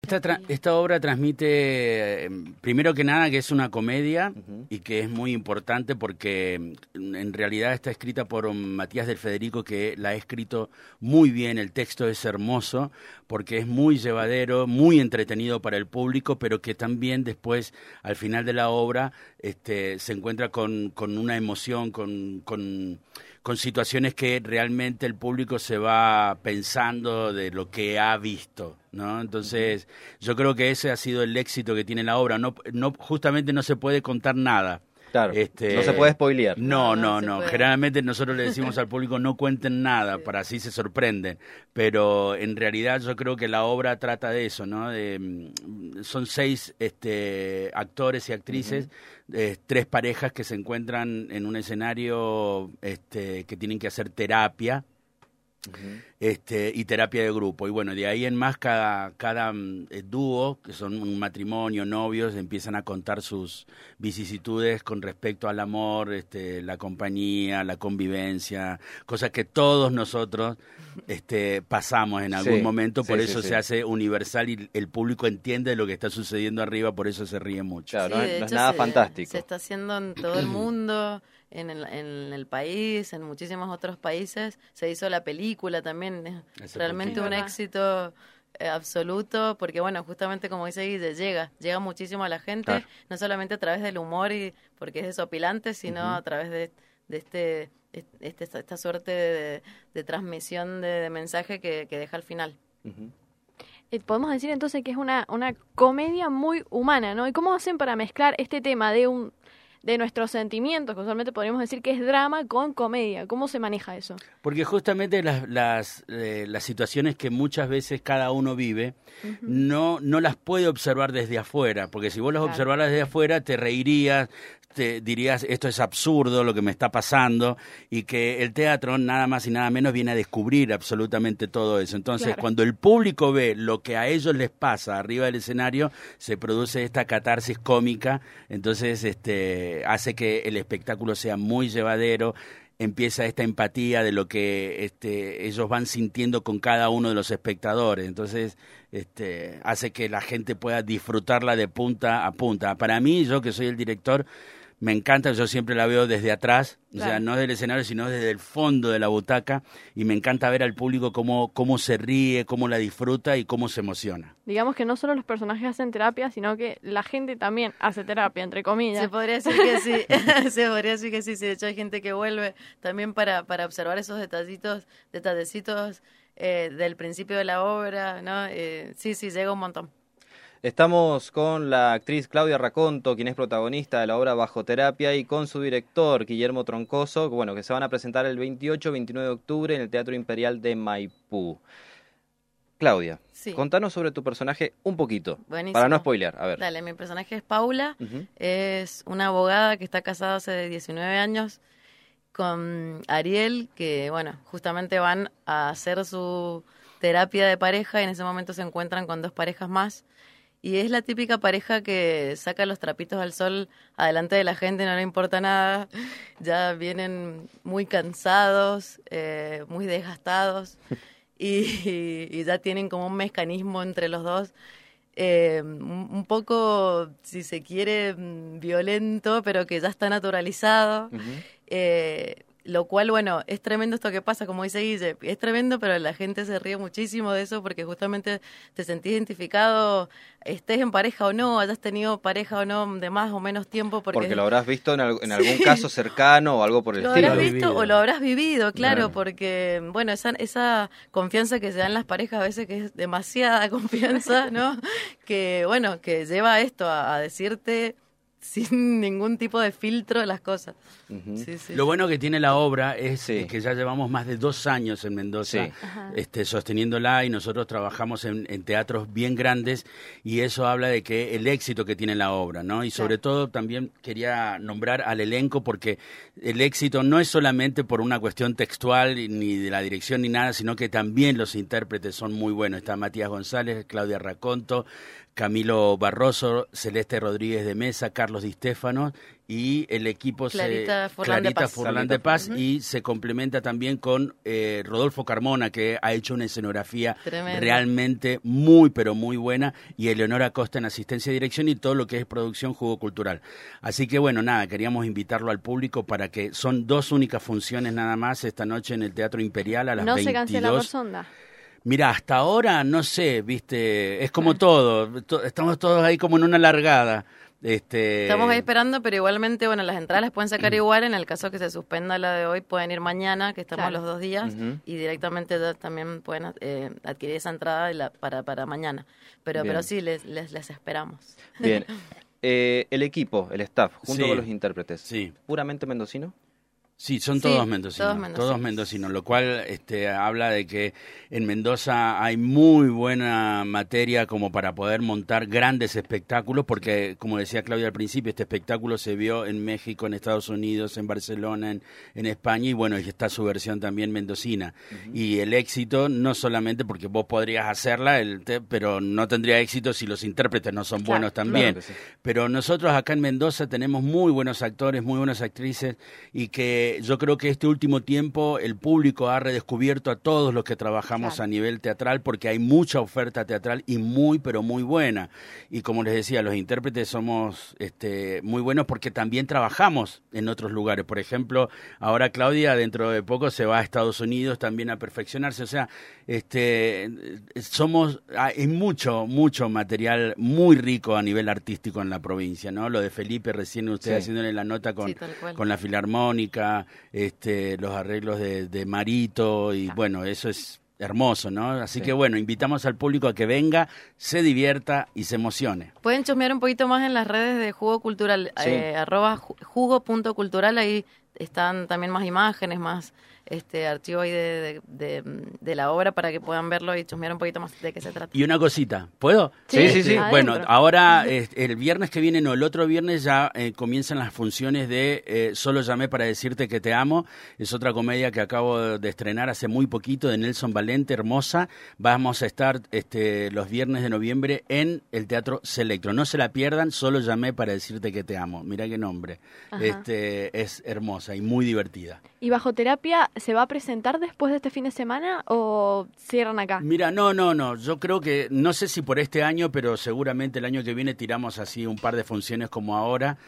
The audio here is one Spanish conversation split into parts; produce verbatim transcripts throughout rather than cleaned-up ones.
Esta, tra- esta obra transmite, eh, primero que nada, que es una comedia uh-huh. y que es muy importante porque en realidad está escrita por Matías del Federico, que la ha escrito muy bien, el texto es hermoso porque es muy llevadero, muy entretenido para el público, pero que también después, al final de la obra, este, se encuentra con, con una emoción, con... con con situaciones que realmente el público se va pensando de lo que ha visto, ¿no? Entonces, yo creo que ese ha sido el éxito que tiene la obra. No, no, justamente no se puede contar nada. Claro, este, no se puede spoilear. No, no, no. no. no. Generalmente nosotros le decimos al público no cuenten nada, sí. para así se sorprenden. Pero en realidad yo creo que la obra trata de eso, ¿no? De, son seis este, actores y actrices, uh-huh. eh, tres parejas que se encuentran en un escenario este, que tienen que hacer terapia. Uh-huh. Este, y terapia de grupo, y bueno, de ahí en más cada, cada eh, dúo, que son un matrimonio, novios, empiezan a contar sus vicisitudes con respecto al amor, este, la compañía, la convivencia, cosas que todos nosotros este, pasamos en algún sí, sí, momento, por sí, eso sí, se sí. hace universal y el público entiende lo que está sucediendo arriba, por eso se ríe mucho. Claro, sí, no, no es se, nada fantástico. Se está haciendo en todo el mundo. En el, en el país, en muchísimos otros países, se hizo la película también, es realmente un éxito eh, absoluto, porque bueno, justamente como dice Guille, llega, llega muchísimo a la gente, claro. no solamente a través del humor, y porque es desopilante, sino uh-huh. a través de, de este, este esta, esta suerte de, de transmisión de, de mensaje que, que deja al final. Uh-huh. Eh, podemos decir entonces que es una, una comedia muy humana, ¿no? ¿Y cómo hacen para mezclar este tema de un de nuestros sentimientos, que usualmente podríamos decir que es drama, con comedia? ¿Cómo se maneja eso? Porque justamente las las, eh, las situaciones que muchas veces cada uno vive, uh-huh. no, no las puede observar desde afuera, porque si vos las claro. observaras desde afuera te reirías, te dirías esto es absurdo lo que me está pasando, y que el teatro nada más y nada menos viene a descubrir absolutamente todo eso. Entonces claro. cuando el público ve lo que a ellos les pasa arriba del escenario, se produce esta catarsis cómica, entonces este hace que el espectáculo sea muy llevadero, empieza esta empatía de lo que este, ellos van sintiendo con cada uno de los espectadores, entonces este, hace que la gente pueda disfrutarla de punta a punta. Para mí, yo que soy el director, me encanta, yo siempre la veo desde atrás, claro. o sea, no desde el escenario, sino desde el fondo de la butaca, y me encanta ver al público cómo, cómo se ríe, cómo la disfruta y cómo se emociona. Digamos que no solo los personajes hacen terapia, sino que la gente también hace terapia, entre comillas. Se podría decir que sí, se podría decir que sí, sí, de hecho hay gente que vuelve también para, para observar esos detallitos, detallecitos eh, del principio de la obra, ¿no? Eh, sí, sí, llega un montón. Estamos con la actriz Claudia Raconto, quien es protagonista de la obra Bajo Terapia, y con su director, Guillermo Troncoso, que, bueno, que se van a presentar el veintiocho y veintinueve de octubre en el Teatro Imperial de Maipú. Claudia, sí. contanos sobre tu personaje un poquito, Buenísimo. Para no spoilear. A ver. Dale, mi personaje es Paula, uh-huh. es una abogada que está casada hace diecinueve años con Ariel, que, bueno, justamente van a hacer su terapia de pareja y en ese momento se encuentran con dos parejas más. Y es la típica pareja que saca los trapitos al sol adelante de la gente, no le importa nada. Ya vienen muy cansados, eh, muy desgastados y, y, y ya tienen como un mecanismo entre los dos, eh, un, un poco, si se quiere, violento, pero que ya está naturalizado. Uh-huh. Eh, Lo cual, bueno, es tremendo esto que pasa, como dice Guille, es tremendo, pero la gente se ríe muchísimo de eso porque justamente te sentís identificado, estés en pareja o no, hayas tenido pareja o no de más o menos tiempo. Porque, porque lo habrás visto en, al, en algún sí. caso cercano o algo por el lo estilo. Lo habrás visto o lo habrás vivido, claro, claro. porque, bueno, esa, esa confianza que se da en las parejas a veces que es demasiada confianza, ¿no? Que, bueno, que lleva a esto, a, a decirte sin ningún tipo de filtro las cosas. Uh-huh. Sí, sí. Lo bueno que tiene la obra es sí. que ya llevamos más de dos años en Mendoza sí. este, sosteniéndola, y nosotros trabajamos en, en teatros bien grandes, y eso habla de que el éxito que tiene la obra, ¿no? Y sobre sí. todo también quería nombrar al elenco, porque el éxito no es solamente por una cuestión textual ni de la dirección ni nada, sino que también los intérpretes son muy buenos. Está Matías González, Claudia Raconto, Camilo Barroso, Celeste Rodríguez de Mesa, Carlos Carlos Di Stéfano, y el equipo Clarita se, Furlan de Clarita Paz, Furlan de Paz uh-huh. y se complementa también con eh, Rodolfo Carmona, que ha hecho una escenografía Tremendo. realmente muy, pero muy buena, y Eleonora Costa en asistencia y dirección y todo lo que es producción Jugo Cultural. Así que bueno, nada, queríamos invitarlo al público para que son dos únicas funciones nada más esta noche en el Teatro Imperial a las no veintidós. No se cancela por sonda. Mira, hasta ahora no sé, viste, es como todo, to- estamos todos ahí como en una largada. Este... Estamos ahí esperando, pero igualmente, bueno, las entradas las pueden sacar igual. En el caso que se suspenda la de hoy, pueden ir mañana, que estamos claro. los dos días, uh-huh. y directamente ya también pueden eh, adquirir esa entrada la, para, para mañana. Pero Bien. pero sí, les, les, les esperamos. Bien. Eh, el equipo, el staff, junto sí. con los intérpretes, sí. ¿puramente mendocino? Sí, son todos, sí, mendocinos, todos mendocinos, todos mendocinos, lo cual este, habla de que en Mendoza hay muy buena materia como para poder montar grandes espectáculos, porque como decía Claudia al principio, este espectáculo se vio en México, en Estados Unidos, en Barcelona, en, en España, y bueno, y está su versión también mendocina. Uh-huh. Y el éxito, no solamente porque vos podrías hacerla, el te, pero no tendría éxito si los intérpretes no son claro, buenos también. Claro sí. Pero nosotros acá en Mendoza tenemos muy buenos actores, muy buenas actrices, y que yo creo que este último tiempo el público ha redescubierto a todos los que trabajamos claro. a nivel teatral, porque hay mucha oferta teatral y muy, pero muy buena. Y como les decía, los intérpretes somos este, muy buenos porque también trabajamos en otros lugares. Por ejemplo, ahora Claudia dentro de poco se va a Estados Unidos también a perfeccionarse. O sea, este, somos, hay mucho, mucho material muy rico a nivel artístico en la provincia, ¿no? Lo de Felipe recién usted sí. haciéndole la nota con, sí, con la Filarmónica, este, los arreglos de, de Marito, y bueno, eso es hermoso, ¿no? Así sí. que bueno, invitamos al público a que venga, se divierta y se emocione. Pueden chusmear un poquito más en las redes de Jugo Cultural, sí. eh, arroba jugo punto cultural, ahí están también más imágenes, más este archivo ahí de, de, de, de la obra para que puedan verlo y chusmear un poquito más de qué se trata. Y una cosita, ¿puedo? Sí, sí, sí. sí. Bueno, ahora eh, el viernes que viene, no, el otro viernes ya eh, comienzan las funciones de eh, Solo llamé para decirte que te amo. Es otra comedia que acabo de estrenar hace muy poquito, de Nelson Valente, hermosa. Vamos a estar este, los viernes de noviembre en el Teatro Selectro. No se la pierdan, Solo llamé para decirte que te amo. Mirá qué nombre. Este, es hermosa y muy divertida. ¿Y Bajo Terapia se va a presentar después de este fin de semana o cierran acá? Mira, no, no, no. Yo creo que, no sé si por este año, pero seguramente el año que viene tiramos así un par de funciones como ahora.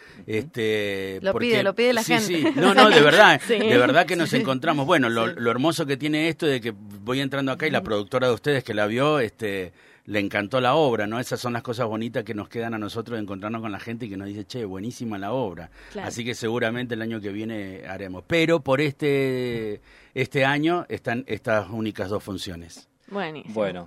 Este, lo porque, pide, lo pide la sí, gente. Sí, no, no, de verdad, sí. de verdad que nos sí. encontramos. Bueno, lo, sí. lo hermoso que tiene esto de que voy entrando acá y la productora de ustedes que la vio, este... le encantó la obra, ¿no? Esas son las cosas bonitas que nos quedan a nosotros de encontrarnos con la gente y que nos dice, che, buenísima la obra. Claro. Así que seguramente el año que viene haremos. Pero por este este año están estas únicas dos funciones. Buenísimo. Bueno,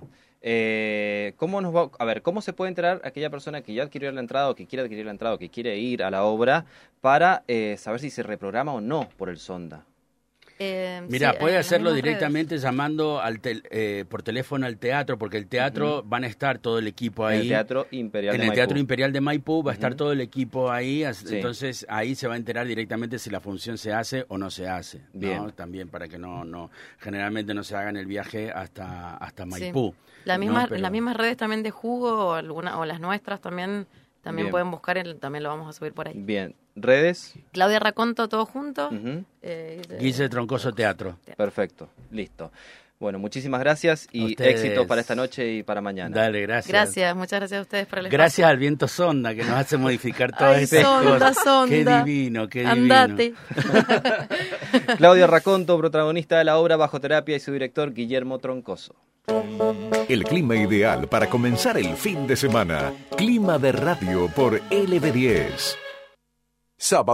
eh, ¿cómo nos va, a ver, cómo se puede enterar aquella persona que ya adquirió la entrada o que quiere adquirir la entrada o que quiere ir a la obra para eh, saber si se reprograma o no por el Sonda? Eh, Mira, sí, puede hacerlo directamente redes. llamando al tel, eh, por teléfono al teatro, porque el teatro uh-huh. van a estar todo el equipo ahí. En el Teatro Imperial en de el Maipú. Teatro Imperial de Maipú va a estar Uh-huh. todo el equipo ahí, Sí. entonces ahí se va a enterar directamente si la función se hace o no se hace. Bien. ¿no? También para que no, no, generalmente no se hagan el viaje hasta, hasta Maipú. Sí. La misma, ¿no? Pero... Las mismas redes también de Jugo o, alguna, o las nuestras también, también Bien. pueden buscar, el, también lo vamos a subir por ahí. Bien, redes. Claudia Raconto, todo junto. Uh-huh. eh, Guille Troncoso Teatro. Perfecto, listo. Bueno, muchísimas gracias y Ustedes... éxito para esta noche y para mañana. Dale, gracias. Gracias, muchas gracias a ustedes por el espacio. Gracias al viento sonda que nos hace modificar todas Ay, estas sonda, cosas. sonda. Qué divino, qué divino. Andate. Claudia Raconto, protagonista de la obra Bajo Terapia, y su director Guillermo Troncoso. El clima ideal para comenzar el fin de semana. Clima de radio por L B diez. Sábado.